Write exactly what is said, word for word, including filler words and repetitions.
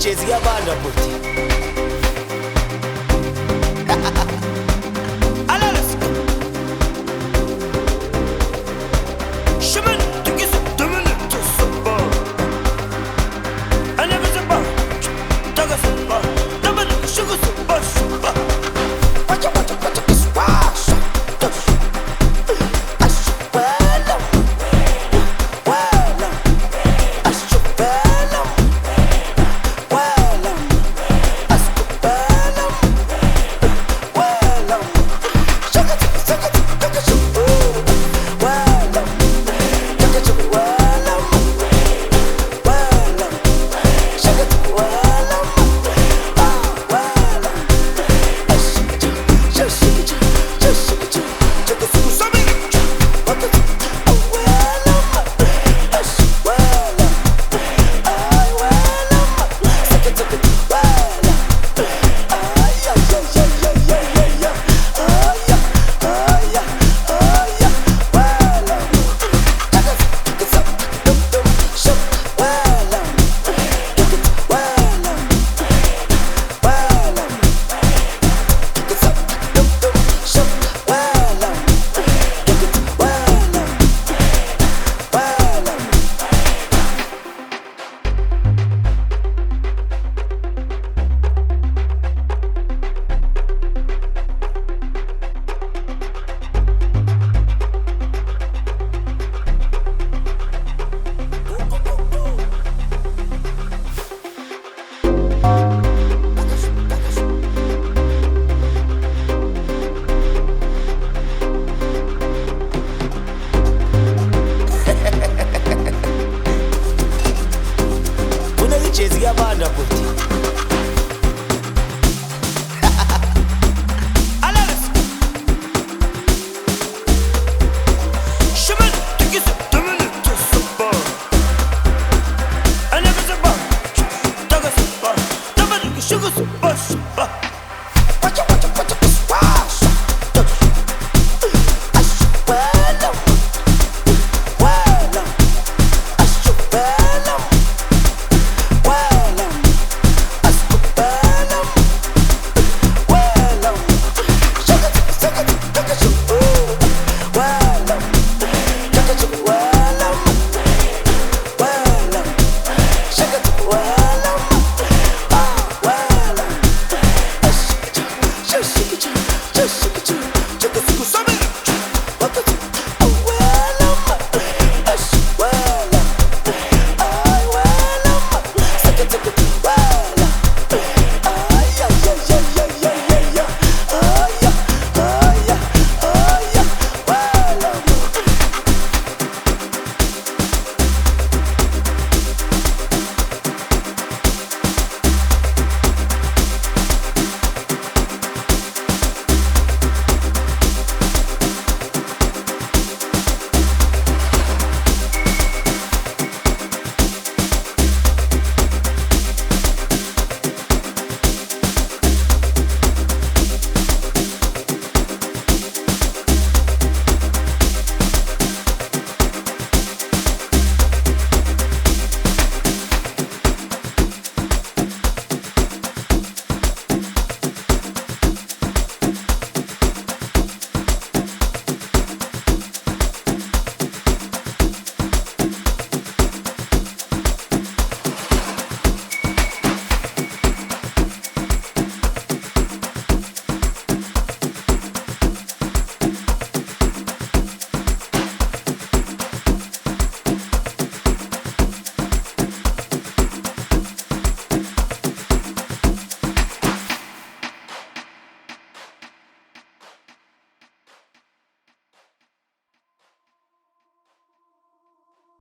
Chezi ya banda puti. Alalas. Shimin tukisi dumini tusuba. Anabizaba. Tagasaba. Dumini shugusuba shuba. Wacha wacha wacha kiswasha. Tush. Ashwala. Wala. Ashwala. Wala. Ashwala. Wala. Shaka shaka shaka shaka. Wala. Shaka shaka wala. Wala. Shaka wala. Ah wala. Ashika shaka shaka shaka shaka susabi. Waka wala. Ashwala. Ay wala. Shaka shaka wala. Ay ay ay ay ay ay ay. Ay ay ay ay wala. Shaka shaka shaka dum dum shak wala. Shaka wala. Wala. Shaka shaka dum dum shak wala. Shaka wala. Wala. Una chezi ya banda puti.